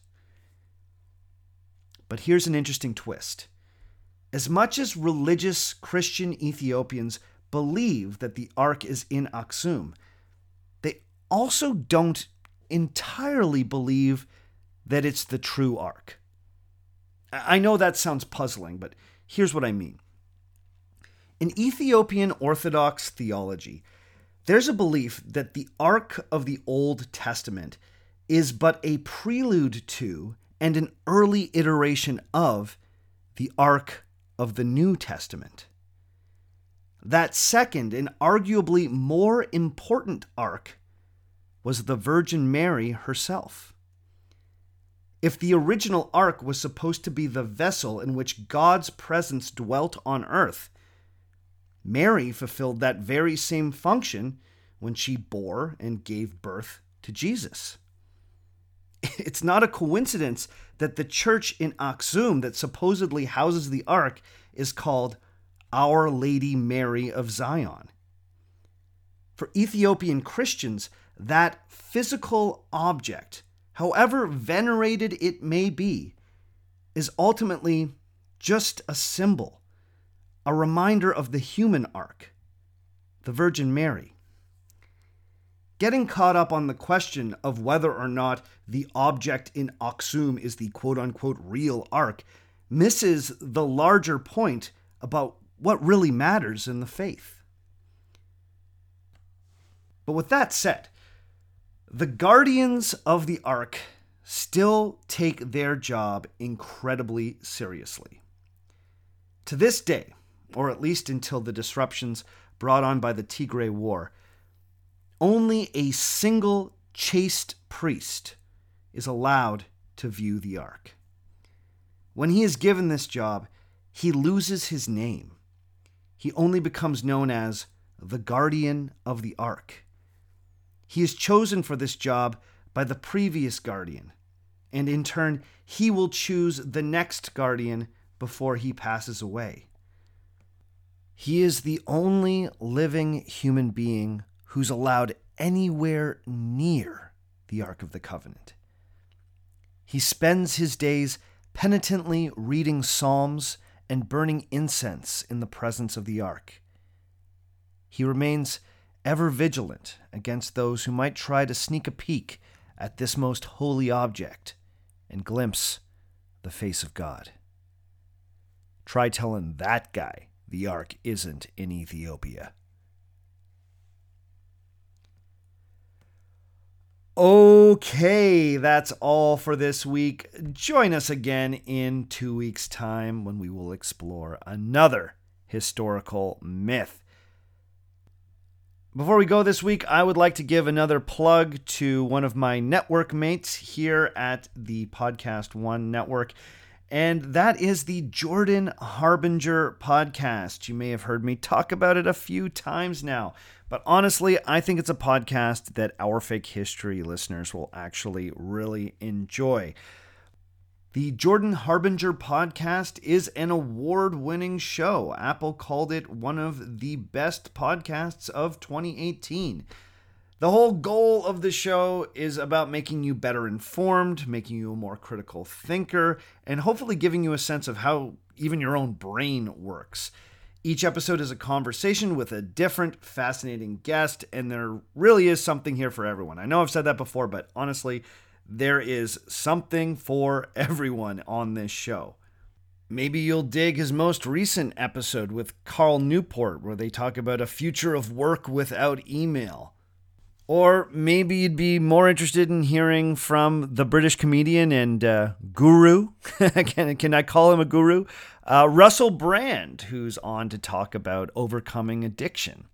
But here's an interesting twist. As much as religious Christian Ethiopians believe that the Ark is in Aksum, they also don't entirely believe that it's the true Ark. I know that sounds puzzling, but here's what I mean. In Ethiopian Orthodox theology, there's a belief that the Ark of the Old Testament is but a prelude to and an early iteration of the Ark of the New Testament. That second and arguably more important Ark was the Virgin Mary herself. If the original Ark was supposed to be the vessel in which God's presence dwelt on earth, Mary fulfilled that very same function when she bore and gave birth to Jesus. It's not a coincidence that the church in Aksum that supposedly houses the Ark is called Our Lady Mary of Zion. For Ethiopian Christians, that physical object, however venerated it may be, is ultimately just a symbol, a reminder of the human Ark, the Virgin Mary. Getting caught up on the question of whether or not the object in Aksum is the quote-unquote real Ark misses the larger point about what really matters in the faith. But with that said, the guardians of the Ark still take their job incredibly seriously. To this day, or at least until the disruptions brought on by the Tigray War, only a single chaste priest is allowed to view the Ark. When he is given this job, he loses his name. He only becomes known as the guardian of the Ark. He is chosen for this job by the previous guardian, and in turn, he will choose the next guardian before he passes away. He is the only living human being who's allowed anywhere near the Ark of the Covenant. He spends his days penitently reading psalms and burning incense in the presence of the Ark. He remains ever vigilant against those who might try to sneak a peek at this most holy object and glimpse the face of God. Try telling that guy the Ark isn't in Ethiopia. Okay, that's all for this week. Join us again in 2 weeks' time when we will explore another historical myth. Before we go this week, I would like to give another plug to one of my network mates here at the Podcast One Network, and that is the Jordan Harbinger podcast. You may have heard me talk about it a few times now, but honestly, I think it's a podcast that Our Fake History listeners will actually really enjoy. The Jordan Harbinger podcast is an award-winning show. Apple called it one of the best podcasts of 2018. The whole goal of the show is about making you better informed, making you a more critical thinker, and hopefully giving you a sense of how even your own brain works. Each episode is a conversation with a different, fascinating guest, and there really is something here for everyone. I know I've said that before, but honestly, there is something for everyone on this show. Maybe you'll dig his most recent episode with Carl Newport, where they talk about a future of work without email. Or maybe you'd be more interested in hearing from the British comedian and guru, can I call him a guru? Russell Brand, who's on to talk about overcoming addiction.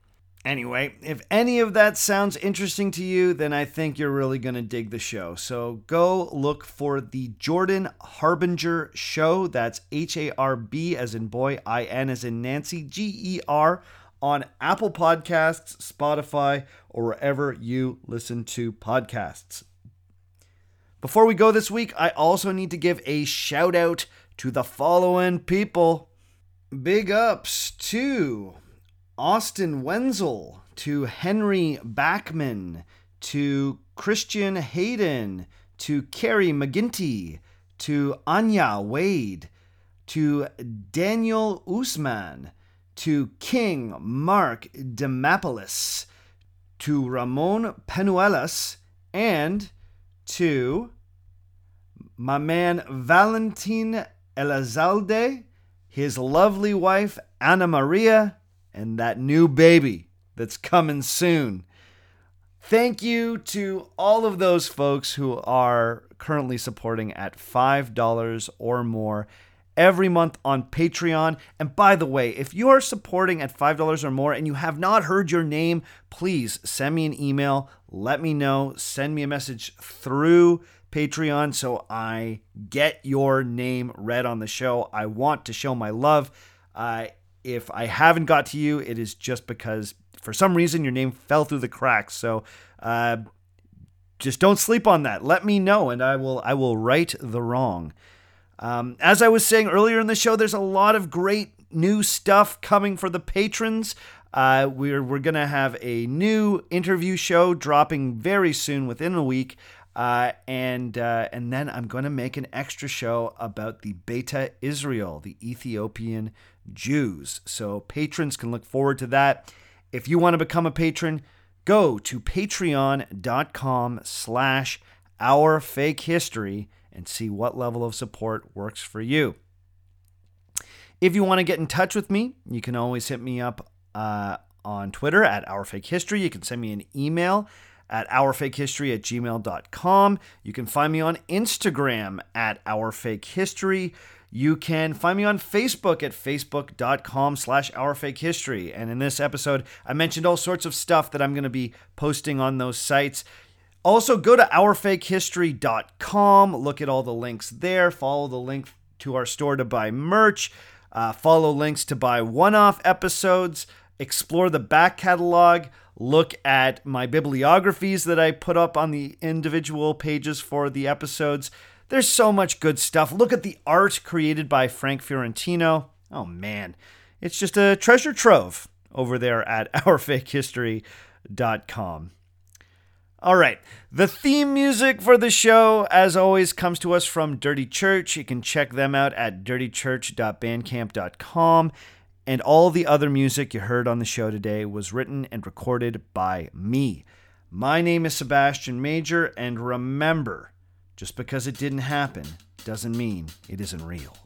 Anyway, if any of that sounds interesting to you, then I think you're really going to dig the show. So go look for the Jordan Harbinger Show. That's Harb as in boy, IN as in Nancy, GER, on Apple Podcasts, Spotify, or wherever you listen to podcasts. Before we go this week, I also need to give a shout out to the following people. Big ups to Austin Wenzel, to Henry Backman, to Christian Hayden, to Carrie McGinty, to Anya Wade, to Daniel Usman, to King Mark Demapolis, to Ramon Penuelas, and to my man Valentin Elizalde, his lovely wife Ana Maria, and that new baby that's coming soon. Thank you to all of those folks who are currently supporting at $5 or more every month on Patreon. And by the way, if you are supporting at $5 or more and you have not heard your name, please send me an email. Let me know. Send me a message through Patreon so I get your name read on the show. I want to show my love. If I haven't got to you, it is just because for some reason your name fell through the cracks. So just don't sleep on that. Let me know and I will right the wrong. As I was saying earlier in the show, there's a lot of great new stuff coming for the patrons. We're going to have a new interview show dropping very soon, within a week. And then I'm going to make an extra show about the Beta Israel, the Ethiopian Jews. So patrons can look forward to that. If you want to become a patron, go to patreon.com/OurFakeHistory and see what level of support works for you. If you want to get in touch with me, you can always hit me up on Twitter at OurFakeHistory. You can send me an email at OurFakeHistory@gmail.com. You can find me on Instagram at OurFakeHistory. You can find me on Facebook at facebook.com/OurFakeHistory. And in this episode, I mentioned all sorts of stuff that I'm going to be posting on those sites. Also, go to OurFakeHistory.com. Look at all the links there. Follow the link to our store to buy merch. Follow links to buy one-off episodes. Explore the back catalog. Look at my bibliographies that I put up on the individual pages for the episodes. There's so much good stuff. Look at the art created by Frank Fiorentino. Oh man, it's just a treasure trove over there at OurFakeHistory.com. All right, the theme music for the show, as always, comes to us from Dirty Church. You can check them out at dirtychurch.bandcamp.com. And all the other music you heard on the show today was written and recorded by me. My name is Sebastian Major, and remember, just because it didn't happen doesn't mean it isn't real.